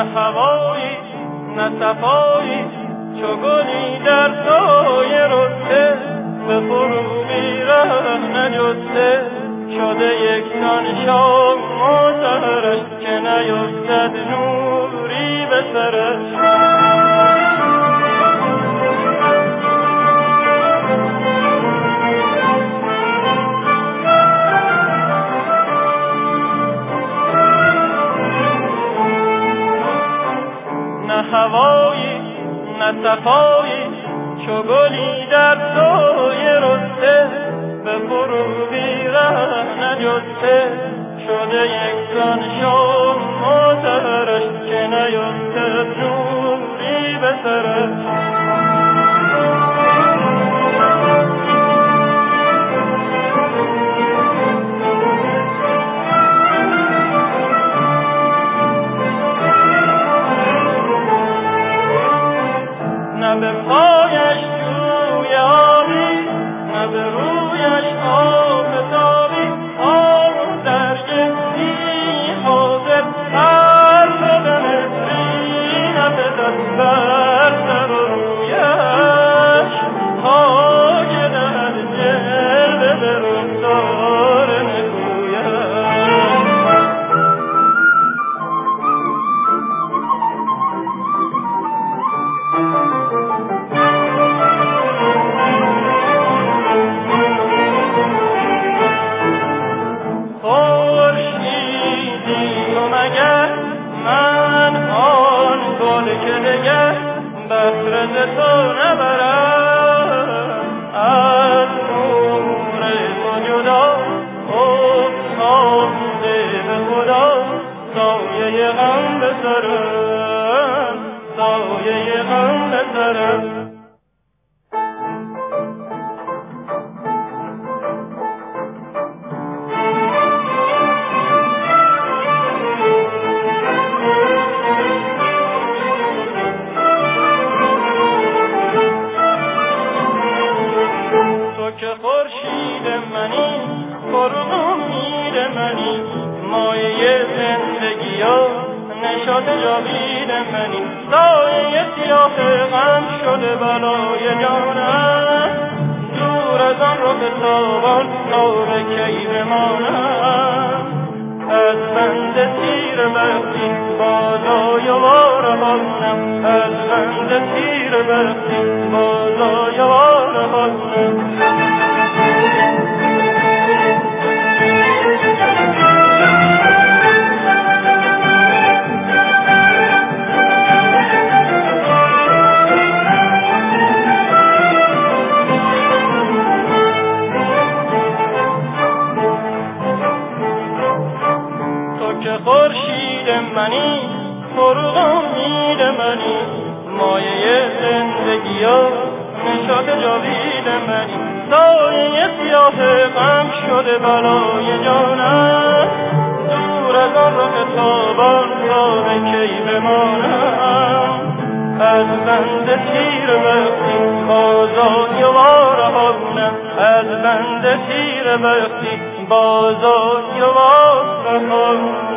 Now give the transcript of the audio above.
هوایی نه صفایی، چو گلی در سایه رسته به فروغی ره نجسته. شده یکسان شام و سحرش که نیفتد نوری به سرش. نه هوایی نه صفایی، چو گلی در سایه رسته به فروغی ره نجسته. شده یکسان شام و سحرش که نیفتد نوری به سرش. نه به پایش جوی آبی، نه به رویش آفتابی، آب در جسمی حاضر هر به مصری. نه به دست بر سر و رویش خاک در جلوه به رخسار نکویش. بهره تو نبرم از نور تو جدا، افتاده به خدا سایه غم به سرم، سایه غم به سرم. که خورشید منی، فرغ امید منی، مایه زندگی و نشاط جاوید منی. سایه سیاه غم شده بلای جانم، دور از آن رخ تابان تا به کی بمانم. از بند تیر بختی بازای وارهانم، از بند تیر بختی بازای وارهانم. که خورشید منی، فروغ امید منی، مایه زندگی و نشاط جاوید منی. سایه سیاه غم شده بلای جانم، دور از آن رخ تابان تا به کی بمانم. از بند تیر بختی بازای وارهانم، از بند تیر بختی بازای وارهانم.